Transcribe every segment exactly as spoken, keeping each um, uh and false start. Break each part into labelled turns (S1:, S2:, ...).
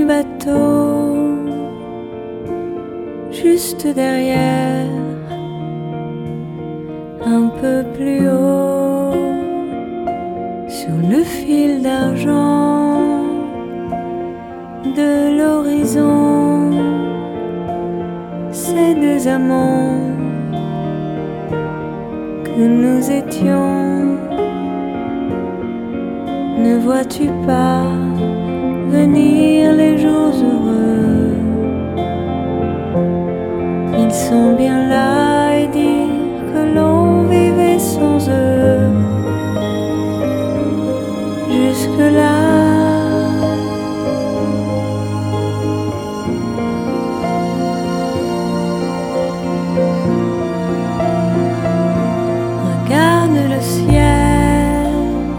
S1: bateau juste derrière, un peu plus haut, sur le fil d'argent de l'horizon. Ces deux amants que nous étions, ne vois-tu pas venir les jours heureux? Ils sont bien là et dire que l'on vivait sans eux. Jusque-là, regarde le ciel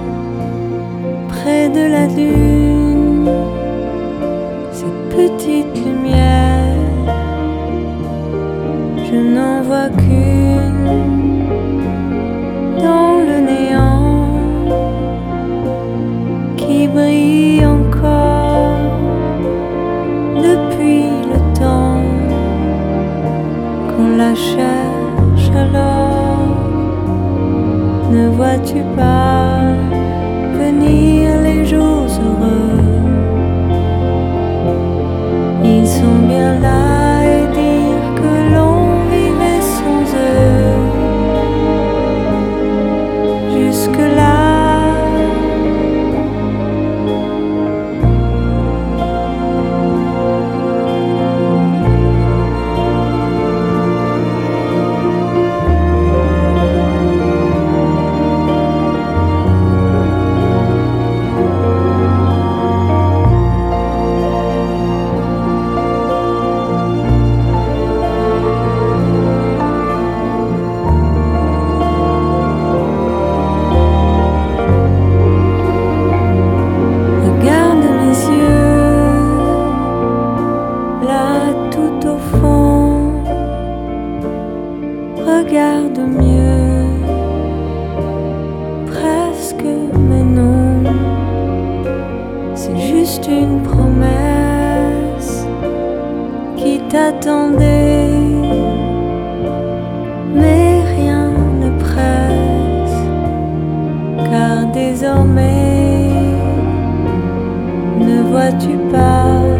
S1: près de la dune, cette petite lumière, je n'en vois qu'une dans le néant qui brille encore depuis le temps qu'on la cherche alors. Ne vois-tu pas venir les jours heureux? Ils sont bien là et dire que l'on vivait sans eux. Jusque-là, regarde mieux, presque, mais non, c'est juste une promesse qui t'attendait, mais rien ne presse, car désormais, ne vois-tu pas